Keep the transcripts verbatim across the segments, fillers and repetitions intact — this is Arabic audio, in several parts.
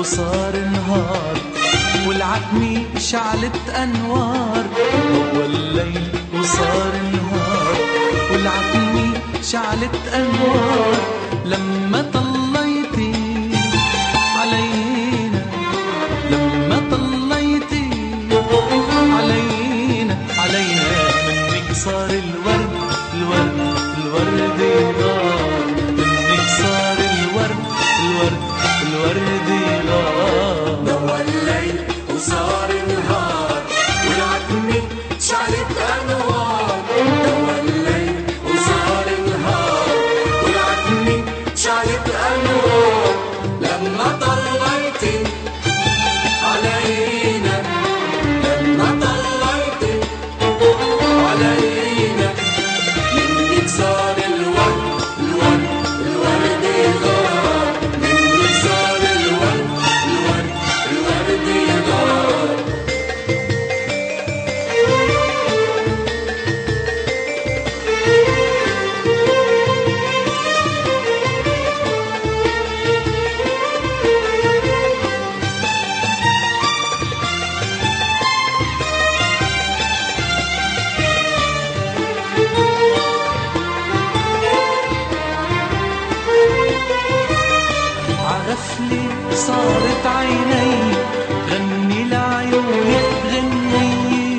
وصار نهار، والعتمة شعلت أنوار. أول ليل وصار نهار، والعتمة شعلت أنوار. لما طليتي علينا، لما طليتي علينا علينا، منك صار الورد الورد الورد غار. منك صار الورد الورد الورد غار. ضوى الليل وصار نهار، والعتمة شعلت أنوار. ضوى الليل وصار نهار، والعتمة شعلت أنوار. لما طليتي علينا، لما طليتي علينا، منك صار الورد الورد الورد غار. منك صار الورد الورد الورد غار. عغفلي صارت عيني، غني لعيونك غني.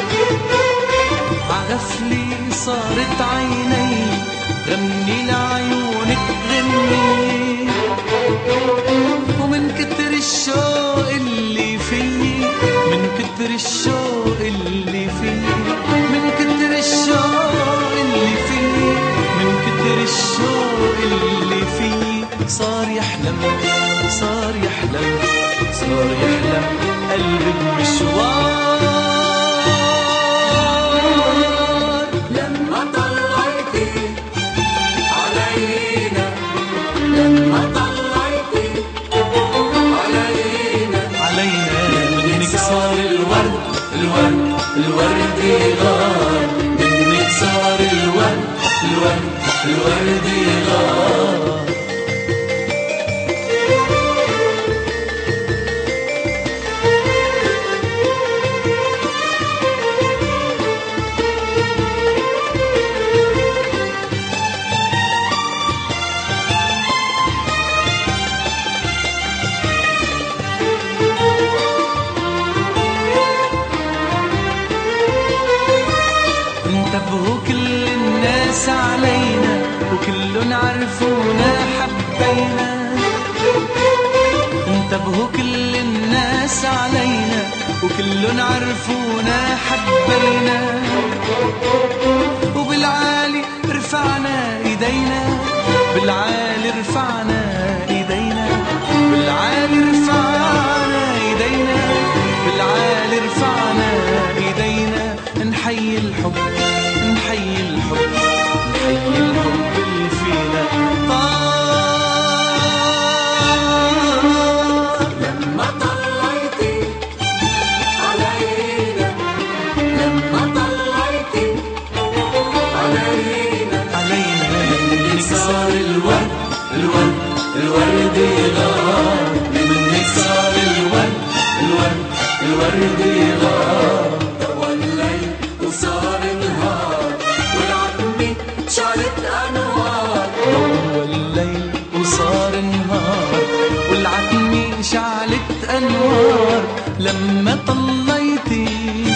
عغفلي صارت عيني، غني لعيونك غني. ومن كتر الشوق اللي فيي، من كتر الشوق اللي فيي، من كتر الشوق اللي فيي، من كتر الشوق اللي فيي، صار يحلم صار يحلم صار يحلم قلبي بمشوار. لما طليتي علينا، لما طليتي علينا، علينا، منك صار الورد الورد الورد غار. منك صار الورد الورد الورد غار. انتبهوا كل الناس علينا، وكلن عرفونا حبينا. انتبهوا كل الناس علينا، وكلن عرفونا حبينا. وبالعالي رفعنا ايدينا، بالعالي رفعنا ايدينا، بالعالي رفعنا ايدينا، بالعالي رفعنا ايدينا. نحيي الحب نحيي الحب نحيي الحب اللي فينا طار. لما طليتي علينا، لما طليتي علينا، علينا، منك صار الورد الورد الورد غار. منك صار الورد الورد الورد غار. ضوى الليل وصار نهار، والعتمة شعلت أنوار. أول الليل وصار نهار، والعتمة شعلت أنوار. لما طليتي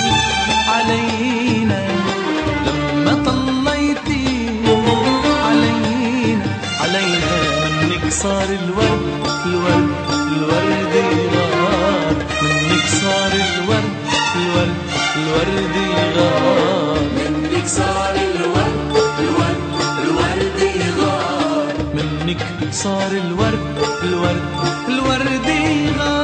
علينا، لما طليتي علينا علينا، منك صار الورد الورد الورد غار. منك صار الورد الورد الورد غار. منك صار الورد الورد الورد غار. منك صار الورد الورد الورد غار.